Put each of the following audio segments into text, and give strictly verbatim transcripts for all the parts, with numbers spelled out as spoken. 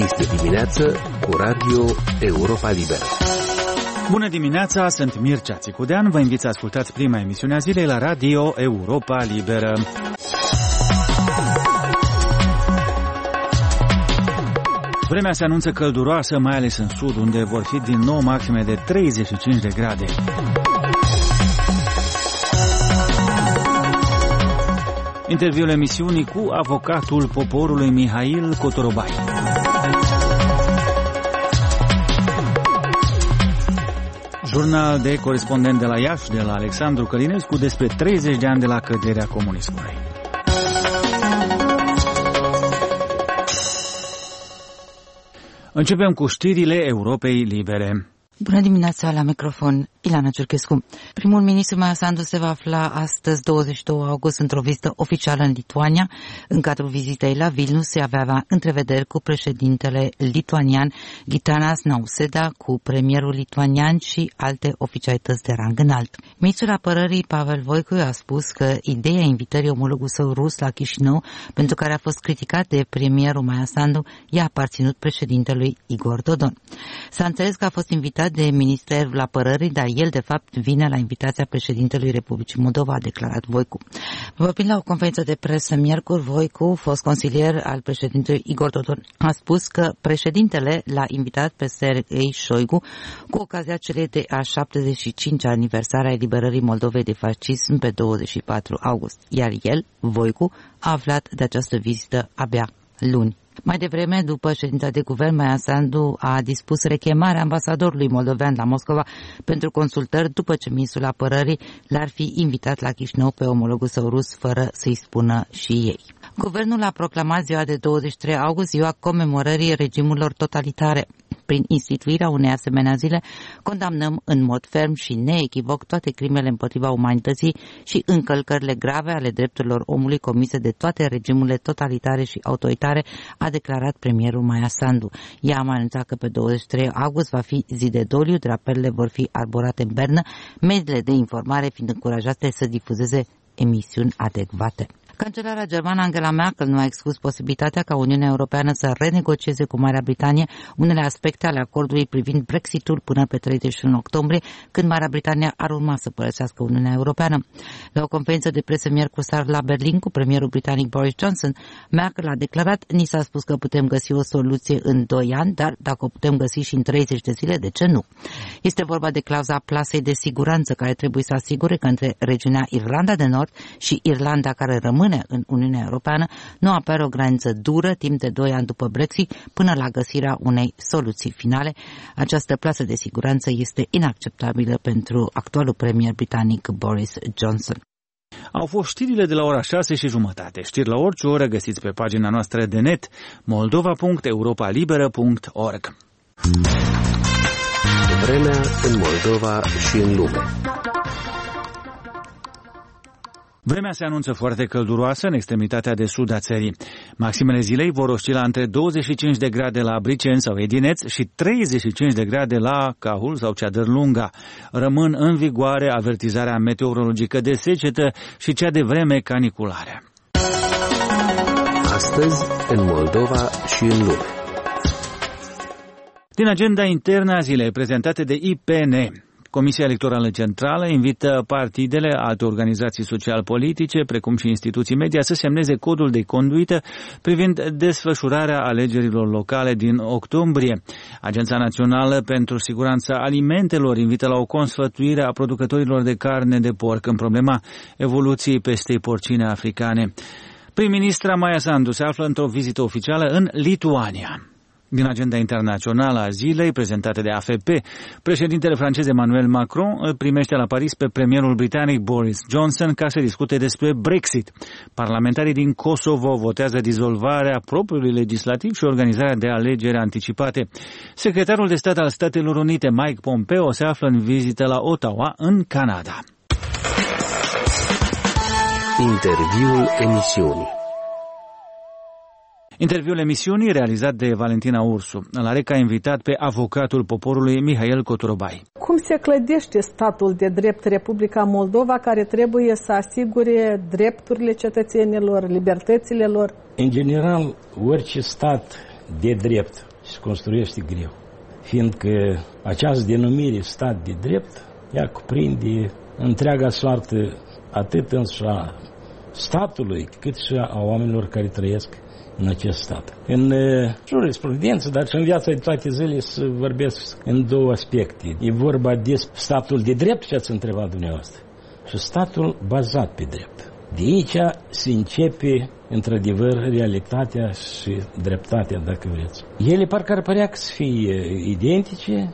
Este dimineață cu Radio Europa Liberă. Bună dimineața, sunt Mircea Țicudean. Vă invit să ascultați prima emisiune a zilei la Radio Europa Liberă. Vremea se anunță călduroasă, mai ales în sud, unde vor fi din nou maxime de treizeci și cinci de grade. Interviul emisiunii cu avocatul poporului Mihail Cotorobai. Jurnal de corespondent de la Iași, de la Alexandru Călinescu, despre treizeci de ani de la căderea comunismului. Începem cu știrile Europei Libere. Bună dimineața, la microfon Ilana Ciurchescu. Primul ministru Maia Sandu se va afla astăzi, douăzeci și doi august, într-o vizită oficială în Lituania. În cadrul vizitei la Vilnius se avea întrevederi cu președintele lituanian Gitanas Nausėda, cu premierul lituanian și alte oficialități de rang înalt. Ministrul apărării Pavel Voicu a spus că ideea invitării omologului său rus la Chișinău, pentru care a fost criticat de premierul Maia Sandu, i-a aparținut președintelui Igor Dodon. S-a înțeles că a fost invitat de Ministerul Apărării, dar el, de fapt, vine la invitația președintelui Republicii Moldova, a declarat Voicu. Vorbind la o conferință de presă miercuri, Voicu, fost consilier al președintelui Igor Dodon, a spus că președintele l-a invitat pe Serghei Șoigu cu ocazia celei de a șaptezeci și cincea aniversare a eliberării Moldovei de fascism pe douăzeci și patru august, iar el, Voicu, a aflat de această vizită abia luni. Mai devreme, după ședința de guvern, Maia Sandu a dispus rechemarea ambasadorului moldovean la Moscova pentru consultări, după ce ministrul apărării l-ar fi invitat la Chișinău pe omologul său rus, fără să-i spună și ei. Guvernul a proclamat ziua de douăzeci și trei august ziua comemorării regimurilor totalitare. Prin instituirea unei asemenea zile, condamnăm în mod ferm și neechivoc toate crimele împotriva umanității și încălcările grave ale drepturilor omului comise de toate regimurile totalitare și autoritare, a declarat premierul Maia Sandu. Ea a anunțat că pe douăzeci și trei august va fi zi de doliu, drapelele vor fi arborate în Bernă, mediile de informare fiind încurajate să difuzeze emisiuni adecvate. Cancelara germană Angela Merkel nu a exclus posibilitatea ca Uniunea Europeană să renegocieze cu Marea Britanie unele aspecte ale acordului privind Brexitul până pe treizeci și unu octombrie, când Marea Britanie ar urma să părăsească Uniunea Europeană. La o conferință de presă miercuri seară la Berlin cu premierul britanic Boris Johnson, Merkel a declarat: "Ni s-a spus că putem găsi o soluție în doi ani, dar dacă o putem găsi și în treizeci de zile, de ce nu?" Este vorba de clauza plasei de siguranță, care trebuie să asigure că între regiunea Irlanda de Nord și Irlanda, care rămâne în Uniunea Europeană, nu apare o graniță dură timp de doi ani după Brexit, până la găsirea unei soluții finale. Această plasă de siguranță este inacceptabilă pentru actualul premier britanic Boris Johnson. Au fost știrile de la ora șase și jumătate. Știri la orice oră găsiți pe pagina noastră de net moldova punct europa liberă punct org. Vremea în Moldova și în lume. Vremea se anunță foarte călduroasă în extremitatea de sud a țării. Maximele zilei vor oscila între douăzeci și cinci de grade la Briceni sau Edineț și treizeci și cinci de grade la Cahul sau Ceadărlunga. Rămân în vigoare avertizarea meteorologică de secetă și cea de vreme caniculare. Astăzi, în Moldova și în lume. Din agenda internă a zilei prezentate de I P N, Comisia Electorală Centrală invită partidele, alte organizații social-politice, precum și instituții media, să semneze codul de conduită privind desfășurarea alegerilor locale din octombrie. Agenția Națională pentru Siguranța Alimentelor invită la o consfătuire a producătorilor de carne de porc în problema evoluției pestei porcine africane. Prim-ministra Maia Sandu se află într-o vizită oficială în Lituania. Din agenda internațională a zilei, prezentată de A F P, președintele francez Emmanuel Macron îl primește la Paris pe premierul britanic Boris Johnson ca să discute despre Brexit. Parlamentarii din Kosovo votează dizolvarea propriului legislativ și organizarea de alegeri anticipate. Secretarul de stat al Statelor Unite, Mike Pompeo, se află în vizită la Ottawa, în Canada. Interviul emisiunii. Interviul emisiunii realizat de Valentina Ursu. La R E C a invitat pe avocatul poporului Mihail Cotorobai. Cum se clădește statul de drept Republica Moldova, care trebuie să asigure drepturile cetățenilor, libertățile lor? În general, orice stat de drept și se construiește greu. Fiindcă această denumire stat de drept, ea cuprinde întreaga soartă atât a statului, cât și a oamenilor care trăiesc în acest stat. În jurisprudență, dar și în viața de toate zilele, să vorbesc în două aspecte. E vorba de statul de drept, ce ați întrebat dumneavoastră, și statul bazat pe drept. De aici se începe, într-adevăr, realitatea și dreptatea, dacă vreți. Ele parcă ar părea că să fie identice,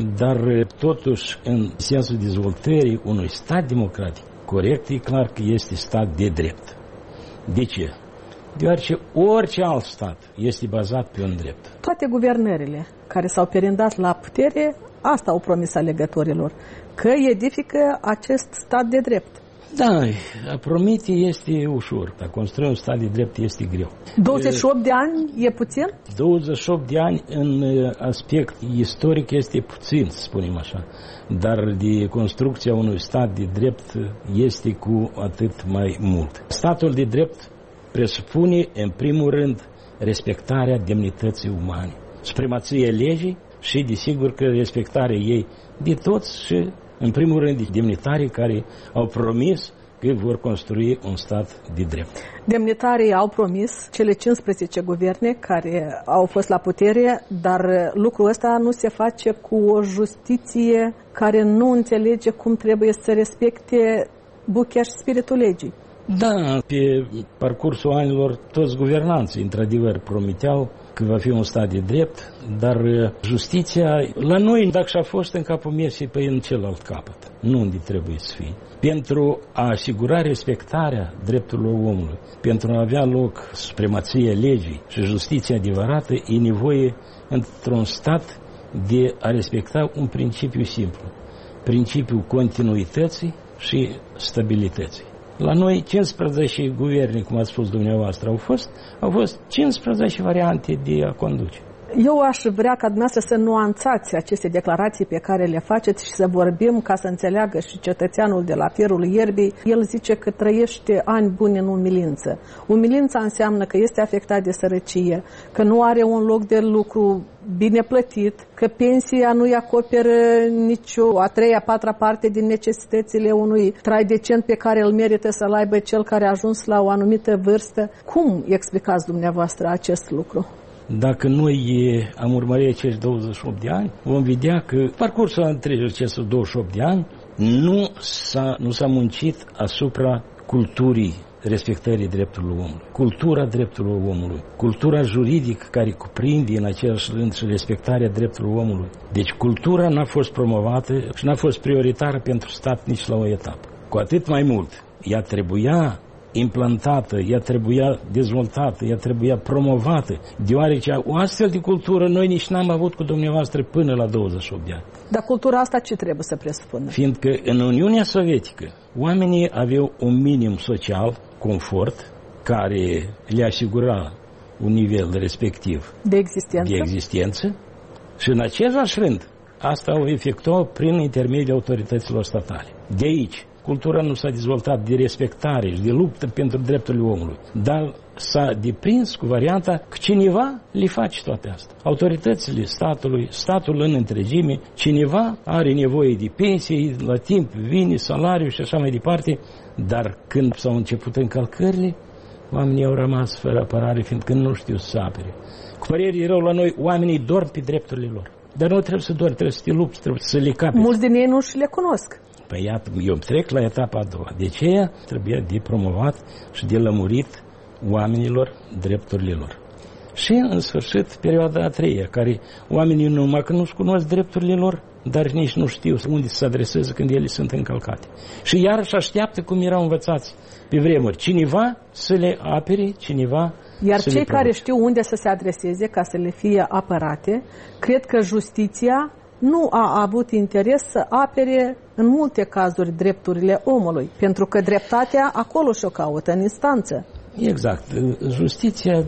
dar totuși, în sensul dezvoltării unui stat democratic corect, e clar că este stat de drept. De ce? Deoarece orice alt stat este bazat pe un drept. Toate guvernările care s-au perindat la putere, asta au promis alegătorilor, că edifică acest stat de drept. Da, a promite este ușor, dar construi un stat de drept este greu. douăzeci și opt de ani e puțin? douăzeci și opt de ani în aspect istoric este puțin, să spunem așa, dar de construcția unui stat de drept este cu atât mai mult. Statul de drept presupune, în primul rând, respectarea demnității umane, supremația legii și, desigur, că respectarea ei de toți și, în primul rând, de demnitarii care au promis că vor construi un stat de drept. Demnitarii au promis, cele cincisprezece guverne care au fost la putere, dar lucrul ăsta nu se face cu o justiție care nu înțelege cum trebuie să respecte buchea și spiritul legii. Da, pe parcursul anilor toți guvernanții, într-adevăr, promiteau că va fi un stat de drept, dar justiția, la noi, dacă și-a fost în capul mesei, pe în celălalt capăt, nu unde trebuie să fie. Pentru a asigura respectarea drepturilor omului, pentru a avea loc supremația legii și justiția adevărată, e nevoie într-un stat de a respecta un principiu simplu, principiul continuității și stabilității. La noi cincisprezece guverne, cum ați spus dumneavoastră, au fost, au fost cincisprezece variante de a conduce. Eu aș vrea ca dumneavoastră să nuanțați aceste declarații pe care le faceți și să vorbim ca să înțeleagă și cetățeanul de la firul ierbii. El zice că trăiește ani buni în umilință. Umilința înseamnă că este afectat de sărăcie, că nu are un loc de lucru bine plătit, că pensia nu-i acoperă nici o a treia, a patra parte din necesitățile unui trai decent pe care îl merită să-l aibă cel care a ajuns la o anumită vârstă. Cum explicați dumneavoastră acest lucru? Dacă noi am urmărit acești douăzeci și opt de ani, vom vedea că parcursul întregii acestor douăzeci și opt de ani nu s-a, nu s-a muncit asupra culturii respectării drepturilor omului, cultura drepturilor omului, cultura juridică care cuprinde în același rând și respectarea drepturilor omului. Deci cultura n-a fost promovată și n-a fost prioritară pentru stat nici la o etapă. Cu atât mai mult, ea trebuia implantată, ea trebuia dezvoltată, ea trebuia promovată, deoarece o astfel de cultură noi nici n-am avut cu dumneavoastră până la douăzeci și opt de ani. Dar cultura asta ce trebuie să presupună? Fiindcă în Uniunea Sovietică oamenii aveau un minim social, confort, care le asigura un nivel respectiv de existență, de existență și în același rând asta o efectuau prin intermediul autorităților statale. De aici cultura nu s-a dezvoltat de respectare și de luptă pentru drepturile omului, dar s-a deprins cu varianta că cineva le face toate astea. Autoritățile statului, statul în întregime, cineva are nevoie de pensie, la timp vine salariul și așa mai departe, dar când s-au început încălcările, oamenii au rămas fără apărare, fiindcă nu știu să apere. Cu părere rău la noi, oamenii dorm pe drepturile lor. Dar nu trebuie să dormi, trebuie să te lupți, trebuie să le capeți. Mulți din ei nu și le cunosc. Păi iată, eu trec la etapa a doua. De aceea trebuie de promovat și de lămurit oamenilor drepturile lor. Și, în sfârșit, perioada a treia, care oamenii numai că nu-și cunosc drepturile lor, dar nici nu știu unde să se adreseze când ele sunt încălcate. Și iarăși așteaptă, cum erau învățați pe vremuri, cineva să le apere, cineva Iar să cei le care știu unde să se adreseze ca să le fie apărate, cred că justiția nu a avut interes să apere în multe cazuri drepturile omului, pentru că dreptatea acolo și-o caută, în instanță. Exact. Justiția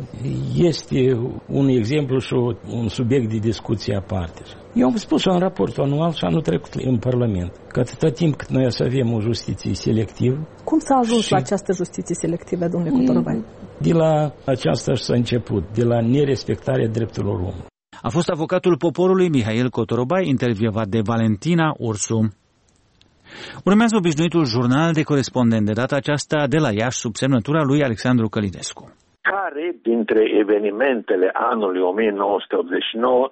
este un exemplu și un subiect de discuție aparte. Eu am spus-o în raportul anual și anul trecut în Parlament, că atâta timp cât noi să avem o justiție selectivă. Cum s-a ajuns și... la această justiție selectivă, domnule Cotorban? De la aceasta s-a început, de la nerespectarea drepturilor omului. A fost avocatul poporului Mihail Cotorobai, intervievat de Valentina Ursu. Urmează obișnuitul jurnal de corespondent, de data aceasta de la Iași, sub semnătura lui Alexandru Călinescu. Care dintre evenimentele anului o mie nouă sute optzeci și nouă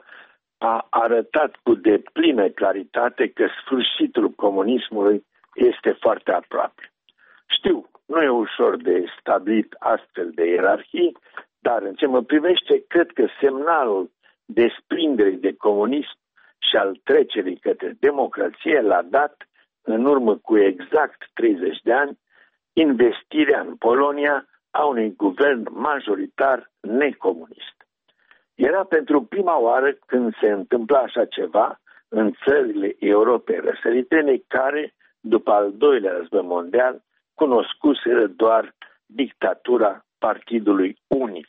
a arătat cu deplină claritate că sfârșitul comunismului este foarte aproape? Știu, nu e ușor de stabilit astfel de ierarhii, dar în ce mă privește, cred că semnalul desprinderii de comunism și al trecerii către democrație l-a dat, în urmă cu exact treizeci de ani, investirea în Polonia a unui guvern majoritar necomunist. Era pentru prima oară când se întâmpla așa ceva în țările Europei răsăritene care, după al doilea război mondial, cunoscuseră doar dictatura partidului unic.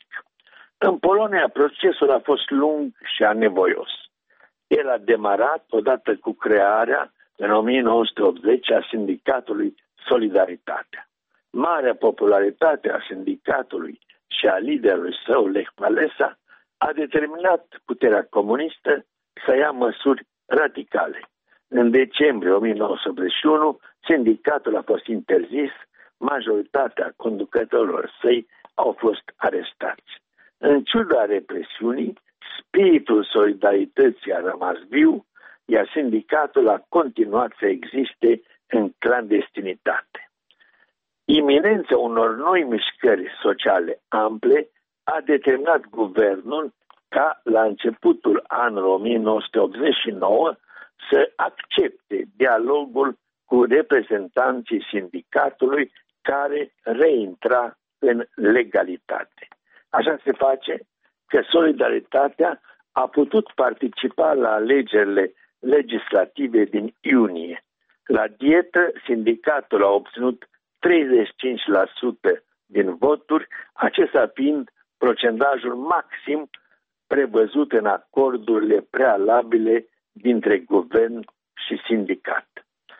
În Polonia procesul a fost lung și anevoios. El a demarat odată cu crearea în o mie nouă sute optzeci a sindicatului Solidaritatea. Marea popularitate a sindicatului și a liderului său, Lech Walesa, a determinat puterea comunistă să ia măsuri radicale. În decembrie o mie nouă sute optzeci și unu, sindicatul a fost interzis, majoritatea conducătorilor săi au fost arestați. În ciuda represiunii, spiritul solidarității a rămas viu, iar sindicatul a continuat să existe în clandestinitate. Iminența unor noi mișcări sociale ample a determinat guvernul ca la începutul anului o mie nouă sute optzeci și nouă să accepte dialogul cu reprezentanții sindicatului care reintra în legalitate. Așa se face că Solidaritatea a putut participa la alegerile legislative din iunie. La dietă, sindicatul a obținut treizeci și cinci la sută din voturi, acesta fiind procentajul maxim prevăzut în acordurile prealabile dintre guvern și sindicat.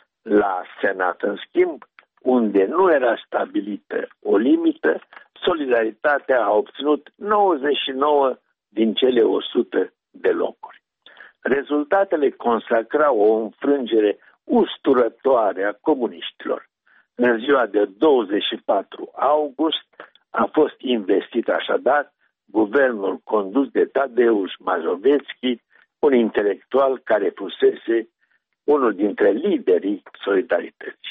La Senat, în schimb, unde nu era stabilită o limită, Solidaritatea a obținut nouăzeci și nouă din cele o sută de locuri. Rezultatele consacrau o înfrângere usturătoare a comuniștilor. În ziua de douăzeci și patru august a fost investit așadar guvernul condus de Tadeusz Mazowiecki, un intelectual care fusese unul dintre liderii Solidarității.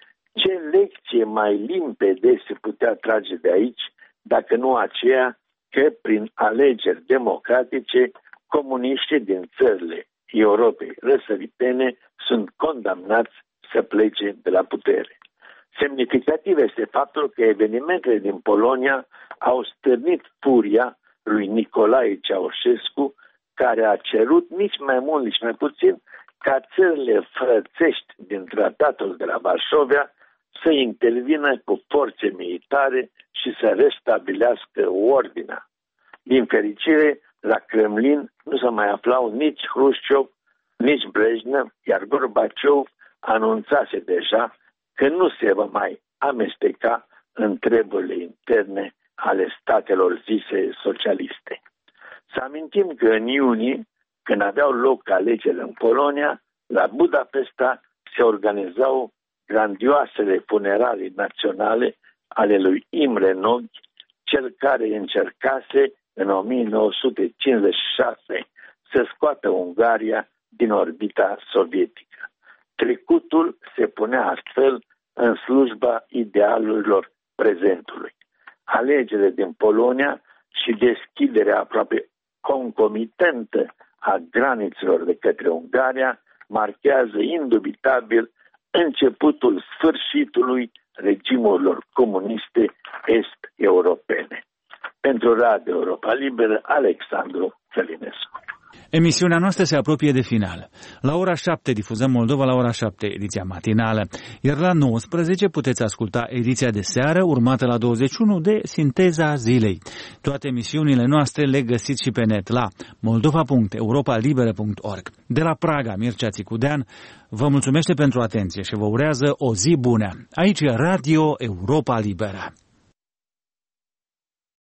Ce lecție mai limpede se putea trage de aici, dacă nu aceea că prin alegeri democratice comuniștii din țările Europei răsăritene sunt condamnați să plece de la putere. Semnificativ este faptul că evenimentele din Polonia au stârnit furia lui Nicolae Ceaușescu, care a cerut nici mai mult, nici mai puțin ca țările frățești din tratatul de la Varșovia să intervină cu forțe militare și să restabilească ordinea. Din fericire, la Kremlin nu se mai aflau nici Hrușciov, nici Brejnev, iar Gorbaciov anunțase deja că nu se va mai amesteca în treburile interne ale statelor zise socialiste. Să amintim că în iunie, când aveau loc alegerile în Polonia, la Budapesta se organizau grandioasele funerarii naționale ale lui Imre Nagy, cel care încercase în o mie nouă sute cincizeci și șase să scoată Ungaria din orbita sovietică. Trecutul se punea astfel în slujba idealurilor prezentului. Alegerile din Polonia și deschiderea aproape concomitentă a granițelor de către Ungaria marchează indubitabil începutul sfârșitului regimurilor comuniste est-europene. Pentru Radio Europa Liberă, Alexandru Călinescu. Emisiunea noastră se apropie de final. La ora șapte difuzăm Moldova, la ora șapte ediția matinală, iar la nouăsprezece puteți asculta ediția de seară, urmată la douăzeci și unu de Sinteza Zilei. Toate emisiunile noastre le găsiți și pe net la moldova punct europa liberă punct org. De la Praga, Mircea Țicudean vă mulțumește pentru atenție și vă urează o zi bună. Aici e Radio Europa Liberă.